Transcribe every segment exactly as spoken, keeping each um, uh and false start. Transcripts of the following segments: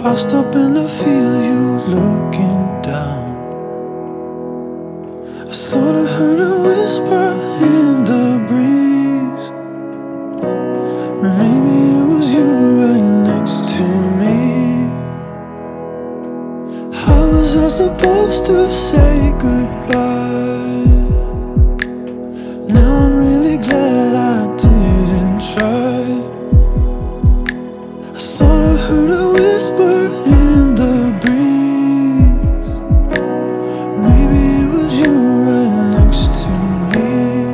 I stop and I feel you looking down. I thought I heard a whisper in the breeze. Maybe it was you right next to me. How was I supposed to say goodbye? Now I'm really glad I didn't try. I thought I heard a whisper in the breeze. Maybe it was you right next to me.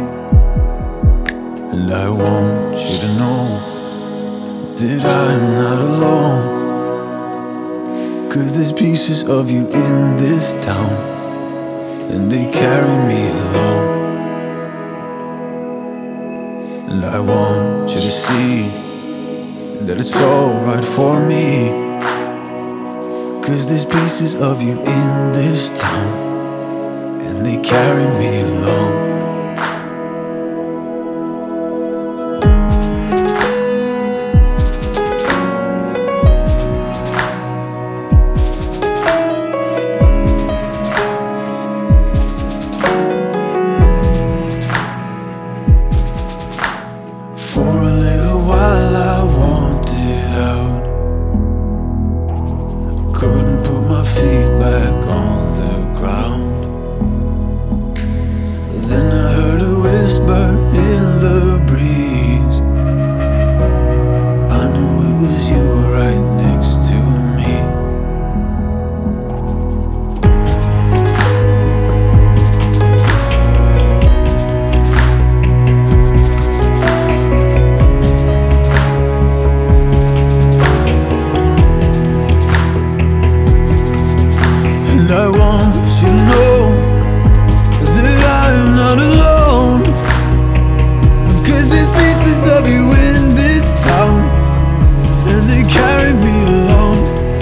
And I want you to know that I'm not alone, 'cause there's pieces of you in this town, and they carry me along. And I want you to see that it's alright for me, 'cause there's pieces of you in this town, and they carry me along. For a little while I wanted out. Couldn't put my feet back on the ground. Then I heard a whisper in the breeze. I knew it was you right next to me. I want you to know that I am not alone, 'cause there's pieces of you in this town, and they carry me along.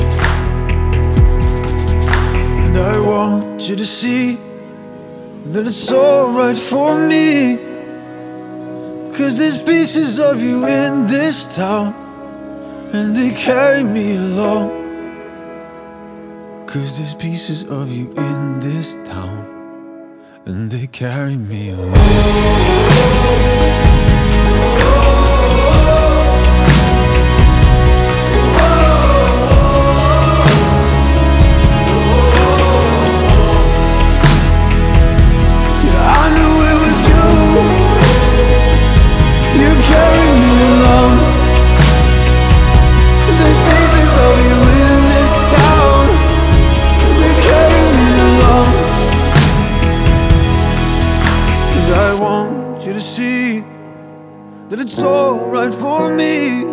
And I want you to see that it's alright for me, 'cause there's pieces of you in this town, and they carry me along. 'Cause there's pieces of you in this town, and they carry me along. I want you to see that it's alright for me,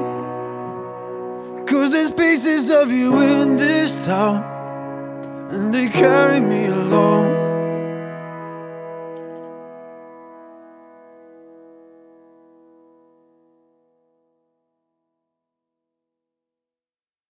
'cause there's pieces of you in this town, and they carry me along.